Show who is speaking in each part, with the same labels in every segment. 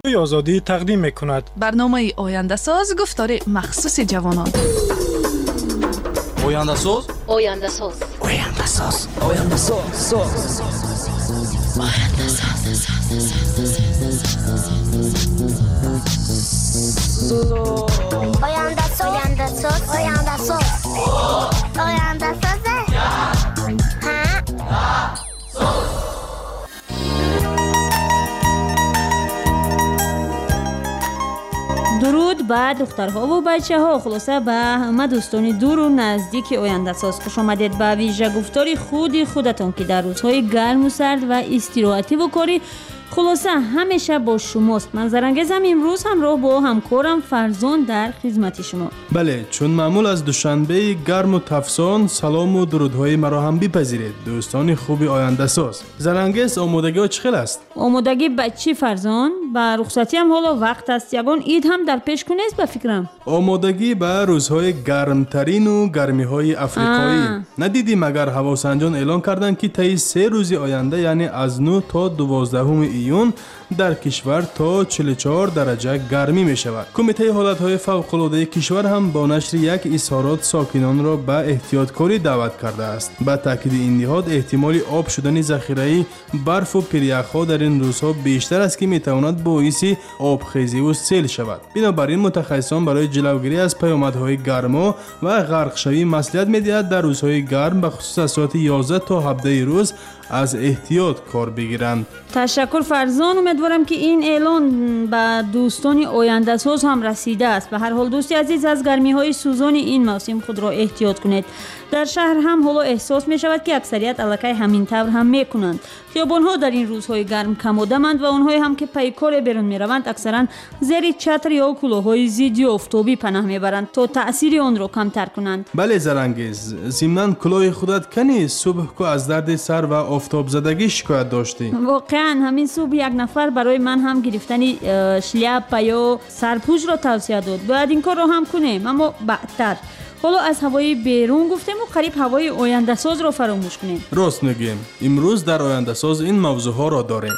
Speaker 1: رادیوی آزادی تقدیم می‌کند.
Speaker 2: برنامه آینده ساز گفتار مخصوص جوانان.
Speaker 3: آینده ساز؟
Speaker 4: آینده ساز.
Speaker 3: آینده ساز. آینده ساز.
Speaker 4: آینده ساز. آینده ساز. آینده ساز. آینده ساز. آینده ساز.
Speaker 5: درود به دخترها و بچه ها، خلاصه به همه دوستان دور و نزدیک آینده ساز خوش آمدید به ویژه گفتار خودتان که در روزهای گرم و سرد و استراحتی و کاری خلاصه همیشه با شماست. من زرنگزم امروز همراه با همکارم فرزان در خدمت شما.
Speaker 6: بله، چون معمول از دوشنبه گرم و تفسان سلام و درودهای مرا هم بپذیرید دوستان خوبی آینده ساز. زرنگز آمادگی ها چخیل است؟
Speaker 5: آمادگی به چی فرزان؟ به رخصتی هم حالا وقت است، یگان عید هم در پیش کنیست به فکرم.
Speaker 6: آمادگی به روزهای گرمترین و گرمی های افریقایی. ندیدی مگر هواسنجان اعلان کردند که طی 3 روز آینده یعنی از 9 تا 12 ایون در کشور تا 44 درجه گرمی می شود. کمیته حالتهای فوق‌العاده کشور هم با نشر یک اظهارات ساکنان را به احتیاطکاری دعوت کرده است. با تاکید این نهاد احتمال آب شدن ذخیره برف و پریخ‌ها در این روزها بیشتر است که می تواند باعث آبخیزی و سیل شود. بنابراین متخصصان برای جلوگیری از پیامدهای گرما و غرق شوی مصلحت می دهند در روزهای گرم به خصوص از ساعت 11 تا 17 روز از احتیاط کار بگیرند.
Speaker 5: تشکر فرزان، امیدوارم که این اعلان به دوستان آینده ساز هم رسیده است. به هر حال دوستی عزیز، از گرمی های سوزان این موسم خود را احتیاط کنید. در شهر هم حالا احساس می شود که اکثریت الکی همین طور هم می کنند. خیابان ها در این روزهای گرم کم آدمند و آنهایی هم که پی کار بیرون می روند اکثرا زیر چتر یا کلاههای ضد آفتابی پناه می برند تا تاثیر آن را کمتر کنند.
Speaker 6: بله زرنگز، ضمناً کلاه خودت کنی صبح که از درد سر و آفتاب زدگی شکایت داشتی؟
Speaker 5: واقعا همین صبح یک نفر برای من هم گرفتن شلیاپ یا سرپوش را توصیه داد. باید این کار را هم کنیم، اما بعدتر. حالا از هوای بیرون گفتیم و قریب هوای آینده ساز را فراموش کنیم.
Speaker 6: راست میگیم، امروز در آینده ساز این موضوع ها را داریم.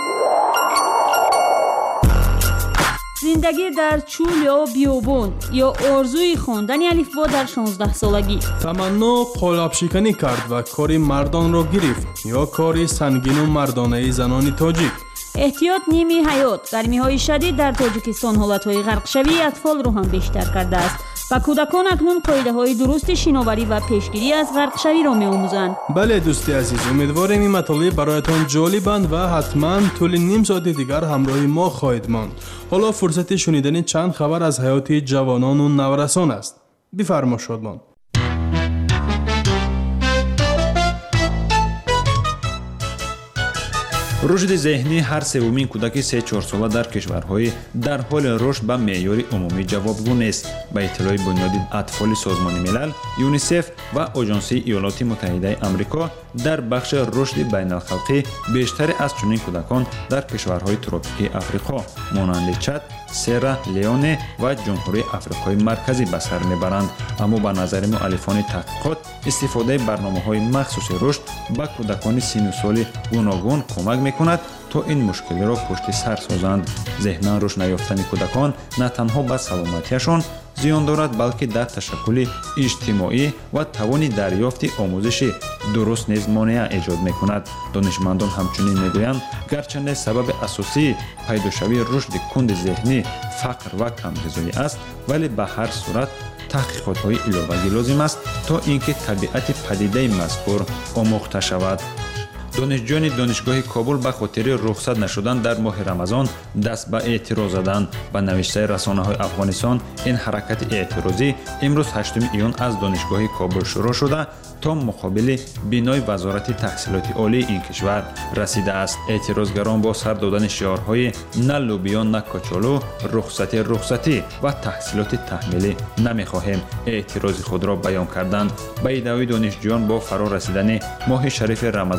Speaker 5: زندگی در چول یا بیابان یا آرزوی خواندن الفبا در 16 سالگی.
Speaker 6: تمنا قالب شکنی کرد و کاری مردان را گرفت یا کاری سنگین و مردانه زنان تاجیک.
Speaker 5: احتیاط نیمی حیات. گرمی های شدید در تاجیکستان حالت های غرق شوی اطفال رو هم بیشتر کرده است و کودکان اکنون قاعده های درست شناوری و پیشگیری از غرق شوی را می آموزند.
Speaker 6: بله دوستی عزیز، امیدواریم این مطالب برایتان جالبند و حتما طول نیم ساعت دیگر همراه ما خواهید ماند. حالا فرصت شنیدن چند خبر از حیات جوانان و نورسان است. بفرما شادمان.
Speaker 7: رشد ذهنی هر سومین کودک 3-4 ساله در کشورهای در حال رشد به معیار عمومی جوابگو نیست. به اطلاع بنیاد اطفال سازمان ملل، یونیسف و آژانس ایالات متحده آمریکا، در بخش رشد بین الخلقی بیشتر از چنین کودکان در کشورهای تروپیکی آفریقا مانند چاد، سیرا لیونه و جمهوری آفریقای مرکزی به سر میبرند. اما به نظر مؤلفان تحقیقات استفاده برنامه‌های مخصوص رشد به کودکان سن و سال گوناگون کمک میکند تا این مشکل را پشت سر سازند. ذهنا رشد نیافتن کودکان نه تنها به سلامتیشان زیان دارد، بلکه در تشکل اجتماعی و توان دریافت آموزش درست نیز مانع ایجاد میکند. دانشمندان همچنین میگویند گرچه سبب اساسی پیداشوی رشد کند ذهنی فقر و کمغذایی است، ولی به هر صورت تحقیقات‌های علاوه‌ای لازم است تا اینکه طبیعت پدیده مذکور آموخته شود. دانشجویان دانشگاه کابل به خاطر رخصت نشدن در ماه رمضان دست به اعتراض زدند. به نوشته رسانه‌های افغانستان، این حرکت اعتراضی امروز 8 ایون از دانشگاه کابل شروع شده تا مقابل بنای وزارت تحصیلات عالی این کشور رسیده است. اعتراضگران با سر دادن شعارهای نه لوبیا نه کچالو، رخصتی و تحصیلات تحمیلی نمیخواهیم اعتراض خود را بیان کردند. به ادعای دانشجویان با فرا رسیدن ماه شریف رمضان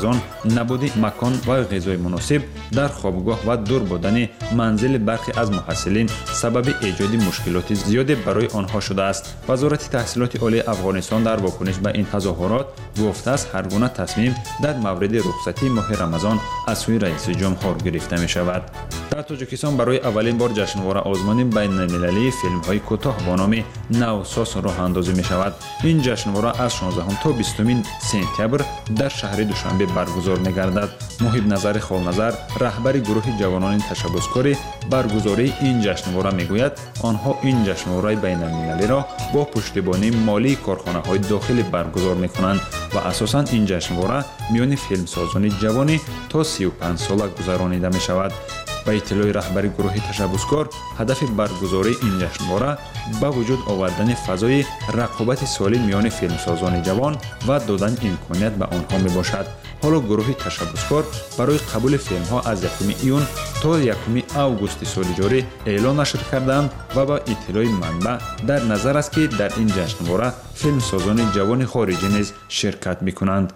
Speaker 7: набуди макон ва ғизои муносиб дар хобгоҳ ва дур будани манзили бархе аз муҳассилин сабаби эҷоди мушкилоти зиёде барои онҳо шудааст. вазорати таҳсилоти олии афғонистон дар вокуниш ба ин тазоҳурот гуфтааст ҳар гуна тасмим дар мавриди рухсатии моҳи рамазон аз сӯи раиси ҷумҳур гирифта мешавад. дар тоҷикистон барои аввалин бор ҷашнвора озмони байналмилалии филмҳои кӯтоҳ бо номи навсос роҳандозӣ мешавад. ин ҷашнвора аз 16 то 20 сентябр дар шаҳри душанбе баргузор мегардад. муҳибназари холназар раҳбари гурӯҳи ҷавонони ташаббускори баргузории ин ҷашнвора мегӯяд онҳо ин ҷашнвораи байналмилалиро бо пуштибонии молии корхонаҳои дохилӣ баргузор мекунанд ва асосан ин ҷашнвора миёни филмсозони ҷавонӣ то 35 сола гузаронида мешавад. ба иттилои раҳбари гурӯҳи ташаббускор ҳадафи баргузории ин ҷашнвора ба вуҷуд овардани фазои рақобати солим миёни филмсозони ҷавон ва додани имконият ба онҳо мебошад. ҳоло гурӯҳи ташаббускор барои қабули филмҳо аз 1 июн то 1 августи соли ҷорӣ эълон нашр карданд ва ба иттилои манбаъ дар назар аст ки дар ин ҷашнвора филмсозони ҷавони хориҷӣ низ ширкат мекунанд.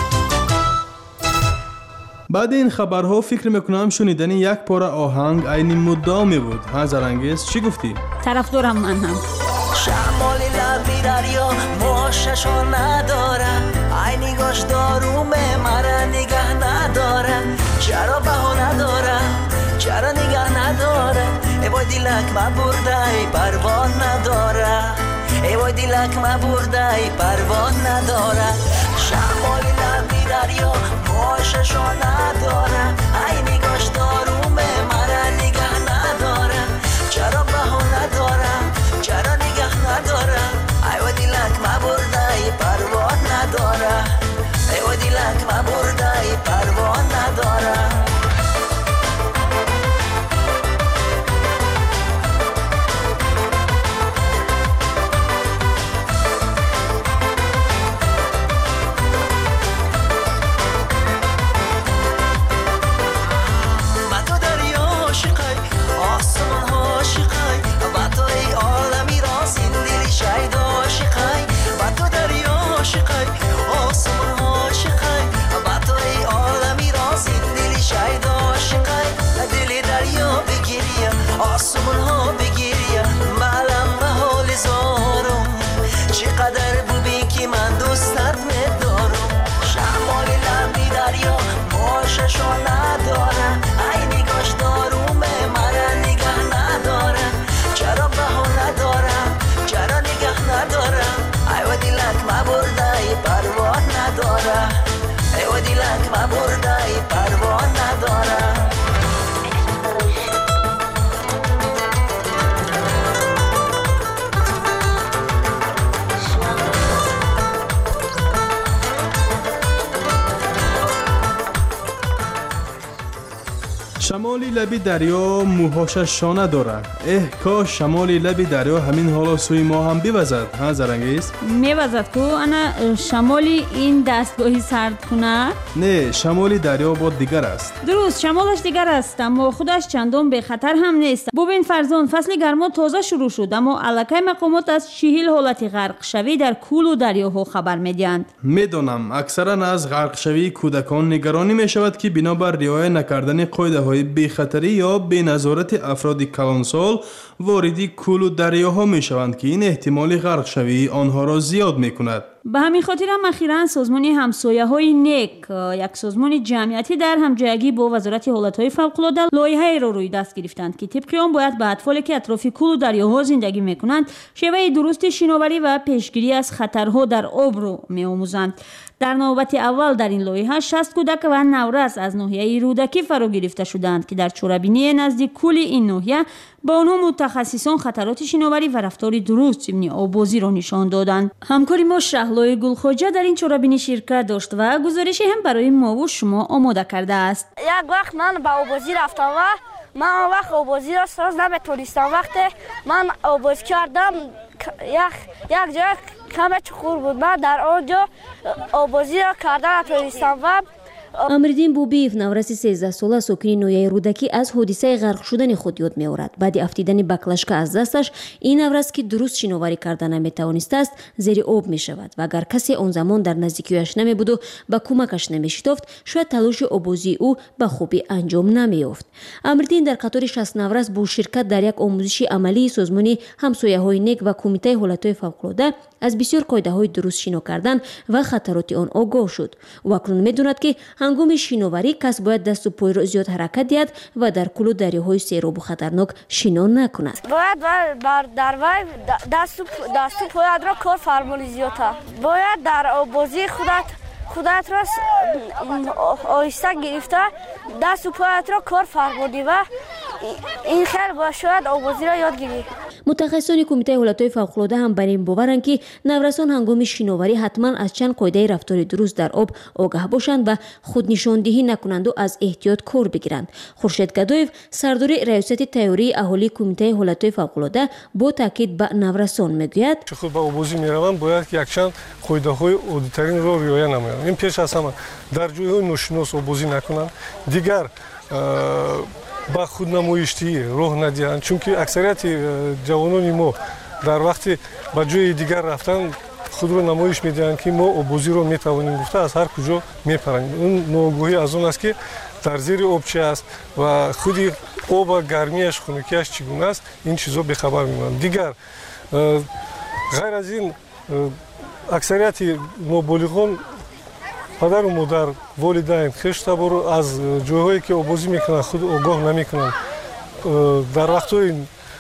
Speaker 6: баъди ин хабарҳо фикр мекунам шунидани як пора оҳанг айни муддао мебуд. ҳазарангез чӣ гуфтӣ?
Speaker 5: тарафдорам ман ҳам.
Speaker 3: شمالی لبی دریا موششو نداره ای نگاش دارومه مرا نگه نداره چرا بها نداره چرا نگه نداره ای وای دیلک ما برده ای پروان نداره ای وای دیلک ما برده ای پروان نداره شمالی لبی دریا موششو نداره ای نگاش دارومه مرا نگه نداره چرا بها نداره چرا نگه نداره ای و دیلک ما برده ای پروان نداره ای و دیلک ما برده ای پروان نداره آسمون ها بگیریم معلم به حال زارم چقدر ببین که من دوستت میدارم شمال لبی دریا ماششو نداره ای نگاش دارومه مرا نگه نداره چرا بها ندارم چرا نگه ندارم ای و دیلک ما برده ای پروان نداره ای و دیلک ما برده ای پروان نداره
Speaker 6: شمالی لبی دریا موهاشش شانه دارد. کاش شمالی لبی دریا همین حالا سوی ما هم بوزد. ها زرنگیز؟
Speaker 5: میوزد کو انا شمالی این دستگاهی سرد کنه؟
Speaker 6: نه، شمالی دریا با دیگر است.
Speaker 5: درست، شمالش دیگر است اما خودش چندان به خطر هم نیست. ببین فرزان، فصل گرما تازه شروع شد اما الکی مقامات از 40 حالت غرق شوی در کول و دریاها خبر میدهند.
Speaker 6: میدانم اکثرا از غرق شوی کودکان نگرانی میشود که بنابر رعایت نکردن قاعده‌های بی خطری یا بی نظارت افراد کلانسال واردی کول و دریاها می شوند که این احتمال غرق شوی آنها را زیاد می کند.
Speaker 5: به همین خاطر هم اخیراً سازمان همسایه های نیک یک سازمان جمعیتی در همجایگی با وزارت حالت های فوق‌العاده لایحه‌ای را روی دست گرفتند که طبق آن باید به اطفالی که اطراف کول و دریاها زندگی می کنند شیوه درست شناوری و پیشگیری از خطرها در آب را می آموزند. در نوبت اول در این لایحه 60 کودک و نورس از ناحیه رودکی فرا گرفته شدند که در چوربینی نزدیک کول این ناحیه با آنها متخصصان خطرات شناوری و رفتار درست ضمن آببازی را نشان دادند. همکاری ما شهلای گلخواجه در این چوربینی شرکت داشت و گزارشی هم برای ما و شما آماده کرده است.
Speaker 8: یک وقت من به آببازی رفتم و من آن وقت آببازی را ساز نمیتونستم. وقتی من آببازی کردم یک جای کم چخور بود. من در آنجا آببازی را کردن نتونستم و
Speaker 9: امردین بوبیف نورسی 13 ساله ساکن نویای رودکی از حادثه غرق شدن خود یاد می‌آورد. بعد افتیدن بکلشکا از دستش این نورس که درست شناوری کردن نمی‌توانسته است زیر آب می‌شود و اگر کسی آن زمان در نزدیکیش نمی‌بود و به کمکش نمی‌شتافت شاید تلاش آبوزی او به خوبی انجام نمی‌یافت. امردین در قطار 60 نورس با شرکت در یک آموزش عملی سازمان همسایه‌های نک و کمیته حالت‌های فوق‌العاده از بسیار قاعده‌های درست شنا کردن و خطرات آن آگاه شد. و اکنون می‌داند که هنگام شناوری کس باید دست و پای را زیاد حرکت دهد و در کل دریاهای سیراب و خطرناک شنا نکند.
Speaker 8: باید در وی دست و پایت را کار فرمانی زیادتر. باید در آبازی خودت را آهسته گرفته دست و پایت را کار فرمانی و این خیلی باید آبازی را یاد گیری.
Speaker 9: متخصصان کمیته حالت‌های فوق‌العاده هم بر این باورند که نورسان هنگام شناوری حتما از چند قاعده رفتار درست در آب آگاه باشند و خود نشاندهی نکنند و از احتیاط کار بگیرند. خورشید گدایف سردار ریاست تئوری اهالی کمیته حالت‌های فوق‌العاده با تاکید به نورسان میگوید
Speaker 10: خود به آبازی میروند باید که یکچند قاعده‌های عادی‌ترین را رعایت نمایند. این پیش از همه در جای‌های ناشناس آبازی نکنند. دیگر با خودنمایشی راه ندهند چون که اکثریت جوانان ما در وقت به جای دیگر رفتن خود رو نمایش میدهند که ما آبازی رو میتوانیم گفته از هر کجا میپرند. اون ناآگاهی از اون است که در زیر آب چی است و خودی آب گرمیش خنکیش چگونه است این چیزا به خبر میمونند. دیگر غیر از این اکثریت نابالغان پدر و مادر والدین خشتبار از جاهایی که آبازی میکنن خود آگاه نمیکنن در وقتهای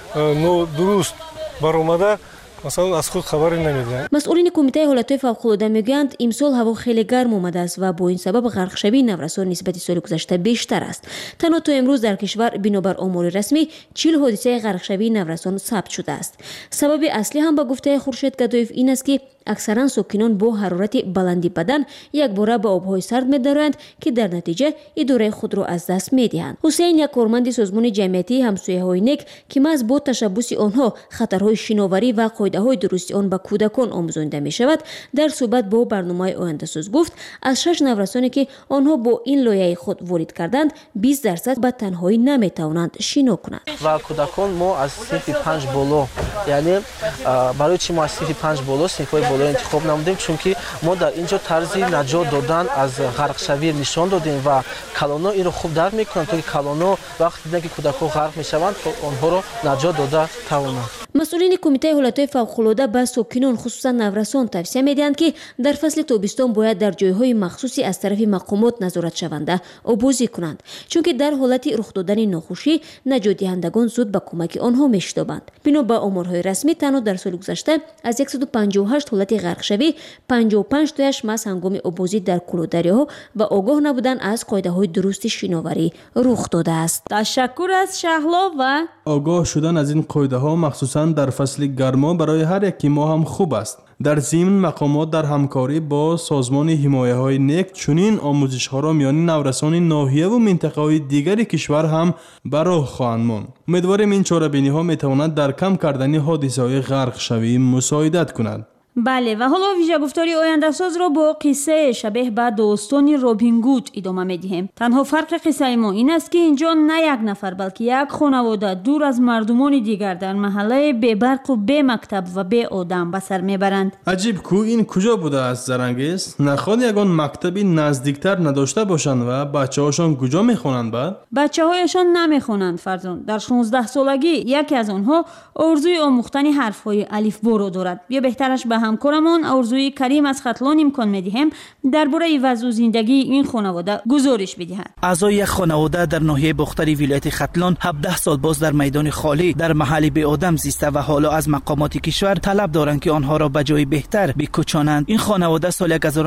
Speaker 10: درست برآمده مثلا از خود خبری نمیدن.
Speaker 9: مسئولین کمیته حالت‌های فوق‌العاده میگویند امسال هوا خیلی گرم آمده است و با این سبب غرق شوی نورسان نسبت سال گذشته بیشتر است. تنها تا امروز در کشور بنابر آمار رسمی 40 حادثه غرق شوی نورسان ثبت شده است. سبب اصلی هم به گفته خورشید گدایف این است که اکثرا ساکنان با حرارت بلندی بدن یک باره به آبهای سرد می‌دارند که در نتیجه اداره خود را از دست می‌دهند. حسین یک کارمند سازمان جمعیتی همسایه‌های نک که محض با تشبث آنها خطرهای شناوری و قاعده‌های درست آن به کودکان آموزانده می‌شود در صحبت با برنامه آینده‌ساز گفت از 6 نورسانی که آنها با این لایحه خود وارد کردند 20% به تنهایی نمی‌توانند شنا کنند.
Speaker 11: و کودکان ما از صنف 5 بالا یعنی برای چی ما از صنف 5 بالا صنف‌های بالا انتخاب نمودیم چون که ما در اینجا طرز نجات دادن از غرق شوی نشان دادیم و کلانا این رو خوب درک میکنن تا که کلانا وقتی دیدن که کودکان غرق میشوند آنها رو نجات داده توانند.
Speaker 9: مسئولین کمیته حالت‌های فوق‌العاده به ساکنان خصوصا نورسان توصیه می‌دهند که در فصل تابستان باید در جای‌های مخصوصی از طرف مقامات نظارت شونده آبازی کنند چون که در حالت رخ دادن ناخوشی نجات دهندگان زود به کمک آنها می‌شتابند. بنا به آمارهای رسمی تنها در سال گذشته از 158 حالت غرق شوی 55 تایش محض هنگام آبازی در کل دریاها و آگاه نبودن از قاعده‌های درست شناوری رخ داده است.
Speaker 5: تشکر از شهلا و
Speaker 6: آگاه شدن از این قاعده‌ها مخصوصاً در فصل گرما برای هر یکی ما هم خوب است. در ضمن مقامات در همکاری با سازمان حمایه‌های نک چنین آموزش‌ها را میان نورسان ناحیه و منطقه‌های دیگر کشور هم به راه خواهند ماند. امیدواریم این چاره‌بینی‌ها می‌تواند در کم کردن حادثه‌های غرق شوی مساعدت کند.
Speaker 5: بله و حالا ویژه گفتاری آینده ساز رو با قصه شبیه به داستان رابین گود ادامه میدیم. تنها فرق قصه ما این است که اینجا نه یک نفر بلکه یک خانواده دور از مردمان دیگر در محله بی برق و بی مکتب و بی آدم به سر میبرند.
Speaker 6: عجیب کو این کجا بوده است زرنگیز؟ نخواد یگان مکتبی نزدیکتر نداشته باشند و بچه‌هاشون کجا میخونند بعد؟
Speaker 5: بچه‌هایشان نمیخونند فرزند. در 16 سالگی یکی از آنها آرزوی آموختن حرف‌های الفبا را دارد. یا بهترش به همکارمان آرزوی کریم از خطلان امکان میدهیم درباره وضع زندگی این خانواده گزارش بدهند.
Speaker 12: اعضای یک خانواده در ناحیه بختری ولایت خطلان 17 سال باز در میدان خالی در محل بی آدم زیسته و حالا از مقامات کشور طلب دارند که آنها را به جای بهتر بکوچانند. این خانواده سال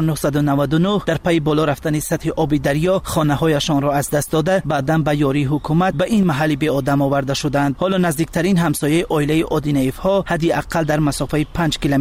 Speaker 12: 1999 در پی بالا رفتن سطح آب دریا خانه‌هایشان را از دست داده بعداً به یاری حکومت به این محل بی آدم آورده شدند. حالا نزدیکترین همسایه عائله آدینیف ها حداقل در مسافه 5 کیلومتر دور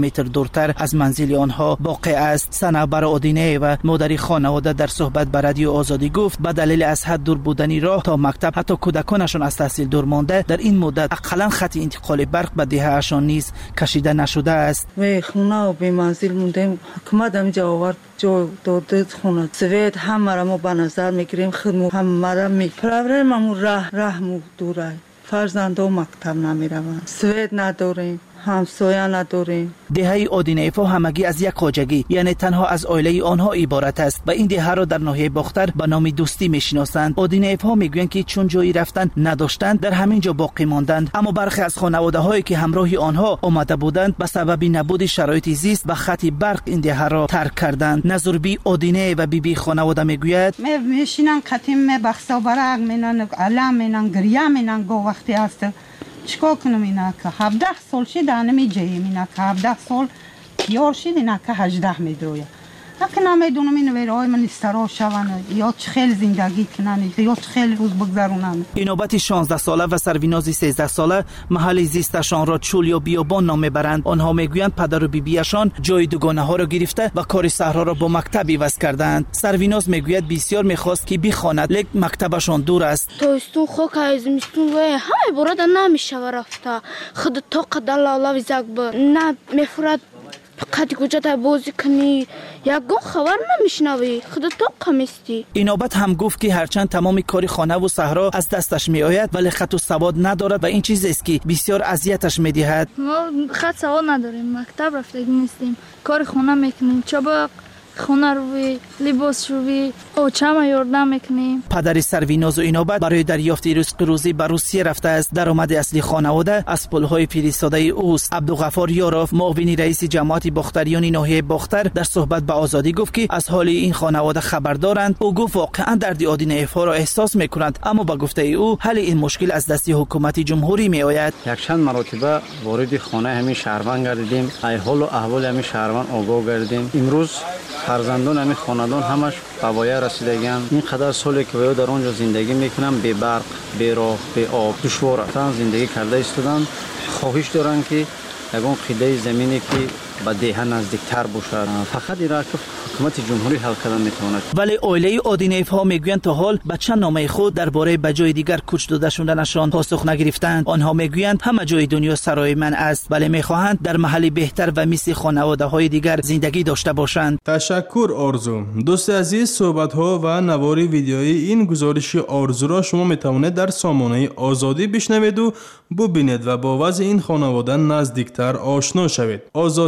Speaker 12: دورتر از منزل آنها واقع است. صنعبر آدینه و مادری خانواده در صحبت با رادیو آزادی گفت به دلیل از حد دور بودنی راه تا مکتب حتی کودکانشان از تحصیل دور مانده، در این مدت اقلا خط انتقال برق به دهه‌شان نیز کشیده نشده است.
Speaker 13: و خونه و به منزل موندیم، حکومت هم جا آورد جا داده خونه سوید همه را ما به نظر میگیریم، خدمت همه را پرابلم همون راه دوره، فرزنده مکتب نمیروند، سوید نداریم، همسایه نداریم.
Speaker 12: دهه آدینه‌فا همگی از یک خواجگی یعنی تنها از عائله آنها عبارت است و این دهه را در ناحیه باختر به نام دوستی میشناسند. آدینه‌فا میگویند که چون جایی رفتن نداشتند در همین جا باقی ماندند، اما برخی از خانواده‌هایی که همراه آنها آمده بودند به سبب نبود شرایط زیست و خط برق این دهه را ترک کردند. نظربی آدینه و بیبی خانواده میگوید
Speaker 14: میشینن قدیم بخسا برق مینن علم مینن گریه مینن گو وقتی هست چیکار کنم اینا که 17 سال شد انمی جایی اینا که 17 سال یار شد اینا که 18 میدویه اگه نمیدونم این ویرای من استرا شون یا چه خیلی زندگی کنن یا چه خیلی روز بگذرونن.
Speaker 12: این نوبت 16 ساله و سرویناز 13 ساله محل زیستشان را چول یا بیابان نام میبرند. آنها میگویند پدر و بیبیشان جای دوگانه ها را گرفته و کار صحرا را با مکتب عوض کردند. سرویناز میگوید بسیار میخواست که بخواند لیک مکتبشان دور است.
Speaker 15: تابستون خاک زمستون و همه براد نمیشه رفته خود طاقت دلاله وزک نه میفرد فقط کجا بازی کنی یگان خبر نمیشنوی خودت تو کمیستی.
Speaker 12: این نوبت هم گفت که هرچند تمام کاری خانه و صحرا از دستش می آید ولی خط و سواد ندارد و این چیزی است که بسیار اذیتش می دهد.
Speaker 15: ما خط سواد نداریم، مکتب رفتگی نیستیم، کار خانه میکنیم، چابق خونه روی لباس روی او چما یاردم میکنیم.
Speaker 12: پدر سرویناز و اینابت برای دریافت رزق روزی به روسیه رفته است. درآمد اصلی خانواده از پولهای فرستاده اوست. عبدالغفار یاروف معاون رئیس جماعت باختریان ناحیه باختر در صحبت با آزادی گفت که از حال این خانواده خبر دارند. او گفت واقعا درد آدینه‌فا را احساس میکنند، اما با گفته او حل این مشکل از دست حکومت جمهوری می آید.
Speaker 16: یک چند مرتبه وارد خانه همین شهروند گردیدیم، ای حال و احوال همین شهروند آگاه گردیدیم. امروز فرزندان همین خاندان همش به وایه رسیدگان. این قدر سالی که در آنجا زندگی میکنن بی برق، بی راه، بی آب، دشوار زندگی کرده ایستادن. خواهش دارن که یگان قطعه زمینی که به دهه نزدیکتر باشد. فقط این را که حکومت جمهوری حل کردن میتواند.
Speaker 12: ولی عائله آدینه‌فا میگویند تا حال به چند نامه خود درباره به جای دیگر کوچ داده شدنشان پاسخ نگرفتند. آنها میگویند همه جای دنیا سرای من است، ولی میخواهند در محلی بهتر و مثل خانواده‌های دیگر زندگی داشته باشند.
Speaker 6: تشکر آرزو. دوست عزیز، صحبت‌ها و نوار ویدیویی این گزارش آرزو را شما میتوانید در سامانه آزادی بشنوید و ببینید و با وضع این خانواده نزدیکتر آشنا شوید.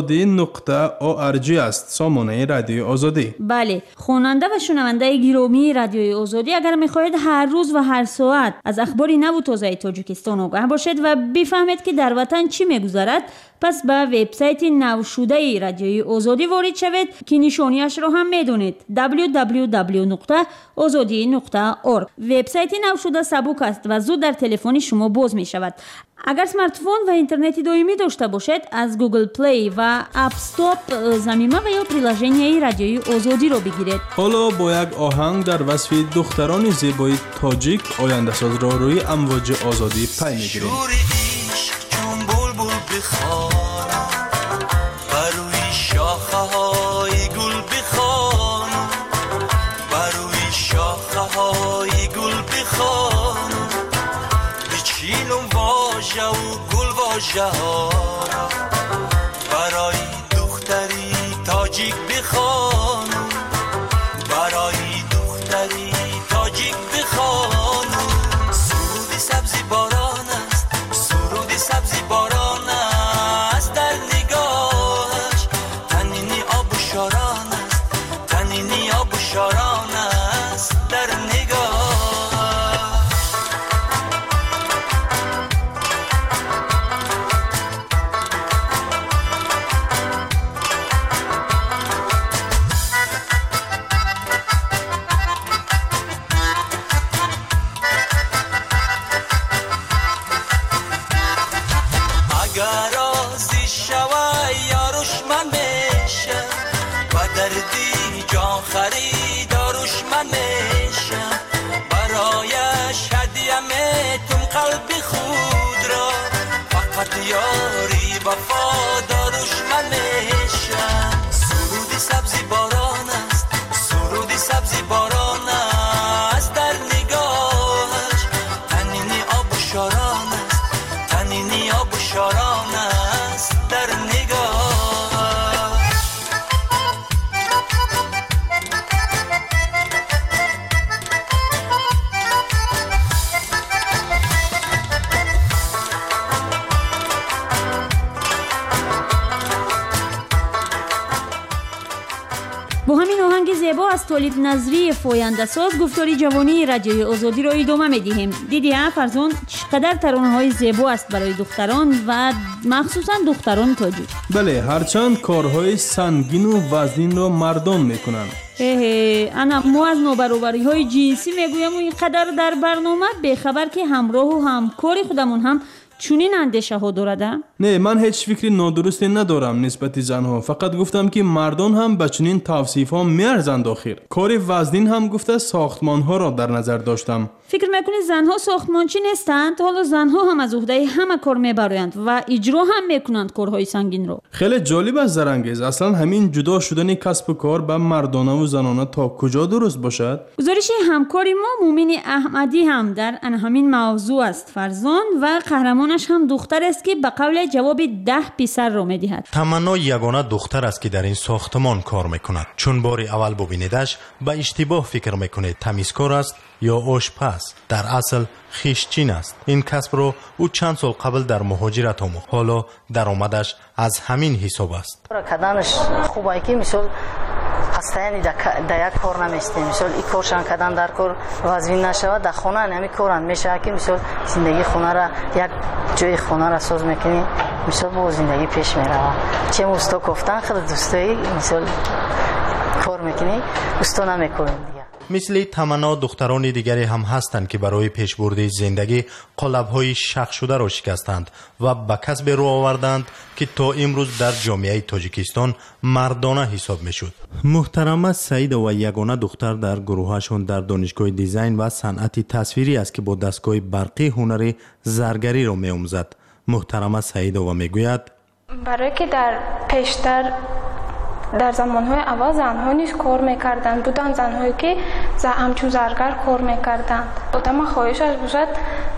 Speaker 6: azadi.org است سامانه رادیو آزادی.
Speaker 5: بله، خواننده و شنونده گرامی رادیو آزادی، اگر میخواهید هر روز و هر ساعت از اخباری نو و تازه تاجیکستان آگاه باشید و بفهمید که در وطن چی میگذرد، پس به وبسایت نو شده رادیوی آزادی وارد شوید که نشانیش را هم میدونید www.azadi.org. وبسایت نو شده سبک است و زود در تلفن شما باز می شود. اگر سمارت فون و اینترنت دائمی داشته باشید، از گوگل پلی و اپ استور ضمیمه و یا پریلژنی رادیوی آزادی را بگیرید.
Speaker 6: حالا با یک آهنگ در وصف دختران زیبای تاجیک آینده ساز را روی امواج آزادی پی میگیریم.
Speaker 17: بروی شاخه های گل بخوان، بروی شاخه های گل بخوان، بچینم واژه و گل واژه ها را برای دختری تاجیک بخوان، برای دختری تاجیک بخوان. سرودی سبزی باران است، سرودی سبزی باران است، در نگاهش تنینی آب و شاران است، تنینی آب و شاران است در نگاه. اگر راضی شوی یاروش من میشه و دردی جان خریداروش من میشه، برایش هدیه میتون قلب خود را، فقط یاری وفاداروش من میشه. بیچاران است در نگاه.
Speaker 5: با همین آهنگ زیبا از تولید نظری فوینده ساز گفتاری جوانی رادیوی آزادی را ادامه میدیم. دیدی فرزون چقدر ترانه های زیبا است برای دختران و مخصوصا دختران تاجیک.
Speaker 6: بله، هرچند کارهای سنگین و وزنین را مردان میکنند.
Speaker 5: انا ما از نابرابری های جنسی میگویم و اینقدر در برنامه بخبر که همراه و همکار خودمون هم چونین اندیشه ها دارده؟
Speaker 6: نه، من هیچ فکری نادرستی ندارم نسبت زنها. فقط گفتم که مردان هم به چنین توصیف ها میارزند. آخر کار وزنین هم گفته ساختمان ها را در نظر داشتم.
Speaker 5: فکر میکنی زنها ساختمانچی نیستند؟ حالا زنها هم از عهده همه کار میبرند و اجرا هم میکنند کارهای سنگین رو.
Speaker 6: خیلی جالب است زرنگیز. اصلا همین جدا شدن کسب و کار به مردانه و زنانه تا کجا درست باشد؟
Speaker 5: گزارش همکاری ما مومن احمدی هم در همین موضوع است فرزان و قهرمانش هم دختر است که به قول جواب 10 پسر را میدهد.
Speaker 18: تمنا یگانه دختر است که در این ساختمان کار میکند. چون باری اول ببینیدش به اشتباه فکر میکنید تمیزکار است یا آشپز. در اصل خیشچین است. این کسب رو او چند سال قبل در مهاجرت آموخت. حالا درآمدش از همین حساب است.
Speaker 19: کردنش خوبه که مثال هستانی در یک کار نمیستیم. مثال این کارشان کردن در کار وزین نشود در خانه نمی کارن میشه که مثال زندگی خانه را یک جای خانه را ساز میکنی. مثال با زندگی پیش میره. چه مستا گفتن خیلی دوستایی مثال کار میکنی مستا نمیکنی.
Speaker 18: مثل تمنا دختران دیگری هم هستند که برای پیشبرد زندگی قالب‌های شق شده را شکستند و به کسب رو آوردند که تا امروز در جامعه تاجیکستان مردانه حساب میشد. محترمه سعید و یگانه دختر در گروهشون در دانشگاه دیزاین و صنعت تصویری است که با دستگاه برقی هنر زرگری را می‌آموزد. محترمه سعید و میگوید
Speaker 20: برای که در پیشتر در زمانهای اول زنها نیز کار میکردند. بودن زنهایی که همچون زرگر کار میکردند. آدم خواهشش باشد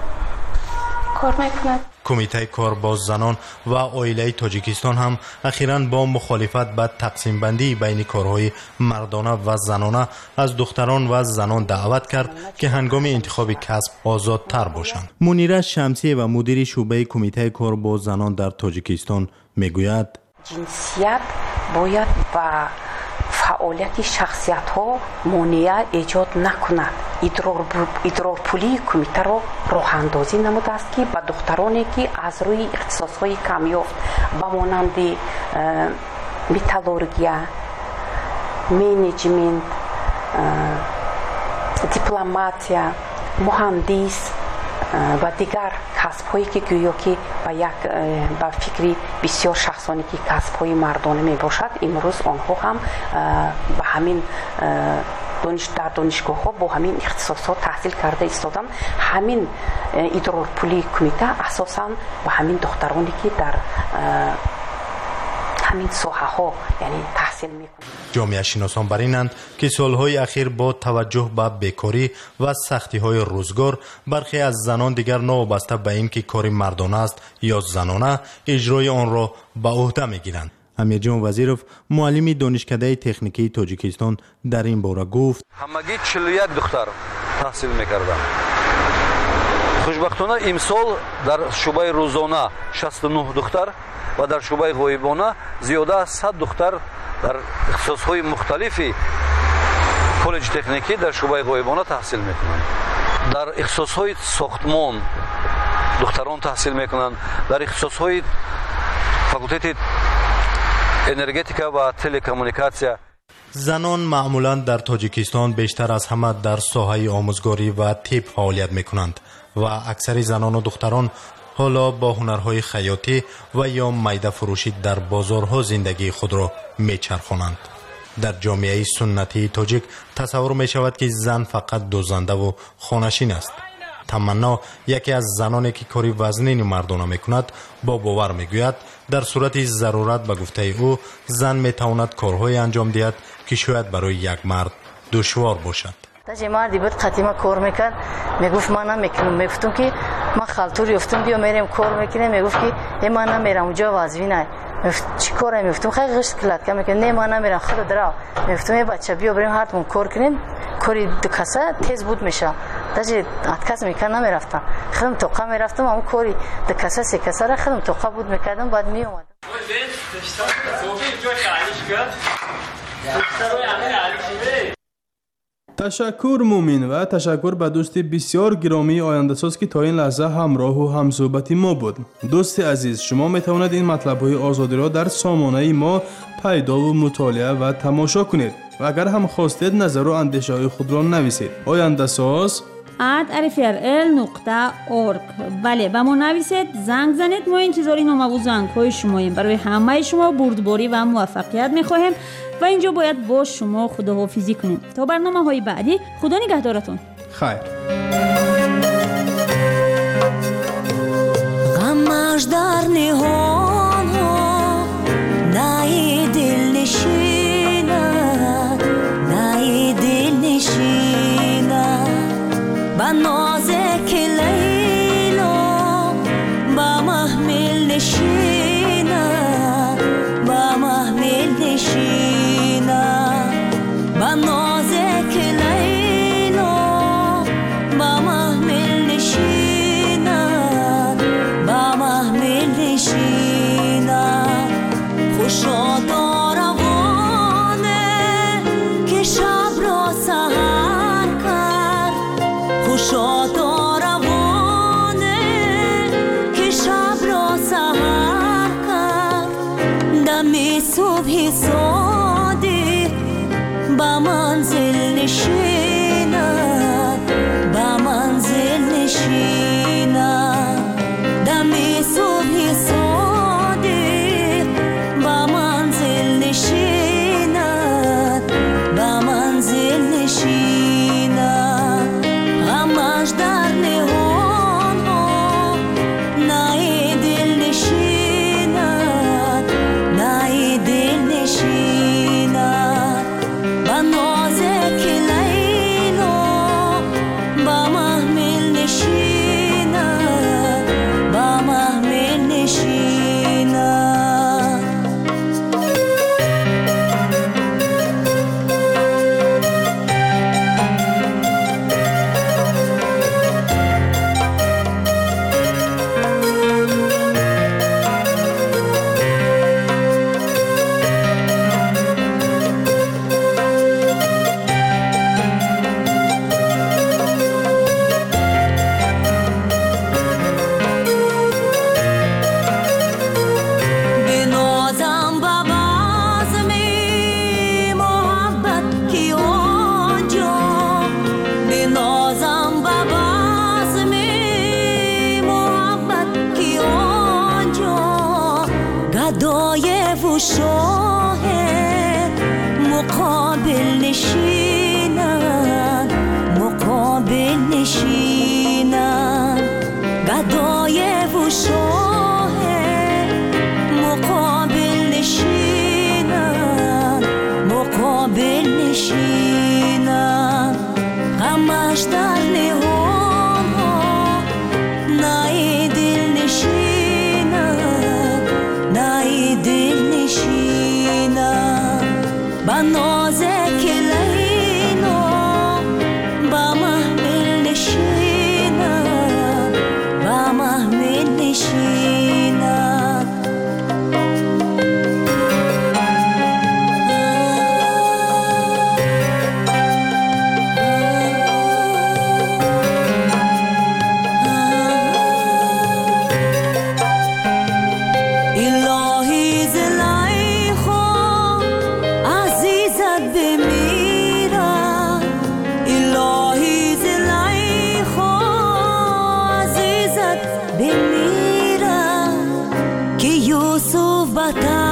Speaker 20: کار میکند.
Speaker 18: کمیته کارباز زنان و عائله تاجیکستان هم اخیراً با مخالفت به تقسیم بندی بین کارهای مردانه و زنانه از دختران و زنان دعوت کرد که هنگام انتخاب کسب آزادتر باشند. منیره شمسی و مدیر شعبه کمیته کارباز زنان در تاجیکستان میگوید
Speaker 21: جنسیت باید با فعالیت شخصیت ها مانع ایجاد نکند. ادرارپولی کمیته را راه اندازی نموده است که به دخترانی که از روی اختصاص های کمیافت به مانند متالورگیا، منیجمنت، دیپلماتیا، مهندس و دیگر کسب هایی که گویا که با فکری بسیار شخصانی که کسب های مردانه می باشد امروز آنها هم به همین در دانشگاه ها با همین اختصاصات تحصیل کرده ایستادن. همین ادرارپولی کمیته اساساً با همین دخترانی که در همین ساحه ها یعنی تحصیل میکنند.
Speaker 18: جامعه شناسان بر اینند که سالهای اخیر با توجه به بیکاری و سختی های روزگار برخی از زنان دیگر نوابسته به این که کاری مردانه است یا زنانه اجرای آن را به عهده میگیرند. امیرجان وزیرов معلم دانشکده تکنیکی تاجیکستان در این باره گفت
Speaker 22: همگی 41 دختر تحصیل میکردند. خوشبختانه امسال در شعبه روزانه 69 دختر و در شعبه غایبانه زیاده از 100 دختر در اختصاص‌های مختلفی کالج تکنیکی در شعبه غایبانه تحصیل میکنند. در اختصاص‌های ساختمان دختران تحصیل میکنند. در اختصاص‌های فاکولته انرژتیکا و تلکمونیکاسیا.
Speaker 18: زنان معمولا در تاجیکستان بیشتر از همه در ساحه آموزگاری و طب فعالیت میکنند و اکثر زنان و دختران حالا با هنرهای خیاطی و یا میده فروشی در بازارها زندگی خود را میچرخانند. در جامعه سنتی تاجیک تصور می شود که زن فقط دوزنده و خانشین است. تمنا یکی از زنانی که کاری وزنین مردانه می کند با باور می گوید در صورت ضرورت به گفته او زن می تواند کارهای انجام دهد که شاید برای یک مرد دشوار باشد.
Speaker 19: داشت مردی بود قدیما کار میکرد میگفت من نمیکنم میگفتم که من خالتور یافتم بیا میریم کار میکنیم میگفت که من نمیرم اونجا وظیفه نه چی کاره میگفتم خیلی غش کلات که میگه نه من نمیرم خود درا میگفتم بچه بیا بریم هرتون کار کنیم کاری دو کاسه تیز بود میشه داشت اتکاس میکنم نمیرفتم خودم توقع میرفتم اون کاری دو کاسه سه کاسه را خودم توقع بود میکردم بعد میومدم
Speaker 6: تشکر مومین و تشکر به دوست بسیار گرامی آینده‌ساز که تا این لحظه همراه و همصحبت ما بود. دوست عزیز، شما میتواند این مطلب‌های آزادی را در سامانه ما پیدا و مطالعه و تماشا کنید و اگر هم خواستید نظر و اندیشه‌های خود را نویسید. آینده‌ساز @rfrl.org
Speaker 5: بله و ما نویسید، زنگ زنید، ما انتظار نامه و زنگ‌های شماییم. برای همه شما بردباری و موفقیت می‌خواهیم و اینجا باید با شما خداحافظی کنیم تا برنامه‌های بعدی. خدا نگهدارتون.
Speaker 6: خیر.
Speaker 3: غمش در نهان ها نای دل نشیند نای دل نشیند با نازک لیلا با محمل نشیند با محمل نشیند با نازک لیلا با محمل نشیند با محمل نشیند خوشا داروانه که شب را سحر کرد خوشا داروانه که شب را سحر کرد دم صبح صادق با منزل نشیند با منزل نشیند دم صبح صادق با منزل نشیند با منزل نشیند غمش در نهان ها نای دل نشیند نای دل نشیند با نازک لیلا با محمل نشیند با محمل نشیند بنازم با بزم محبت کی آنجا بنازم با بزم محبت کی آنجا گدای و شاه مقابل نشینند مقابل نشینند گدای و شاه مقابل نشینند مقابل نشینند غمش در نهان ها نای دل نشینند نای دل نشینند با نازک لیلا با محمل نشینند با محمل نشینند الهی زلیخا عزیزت بمیرم الهی زلیخا عزیزت بمیرم که یوسف بطر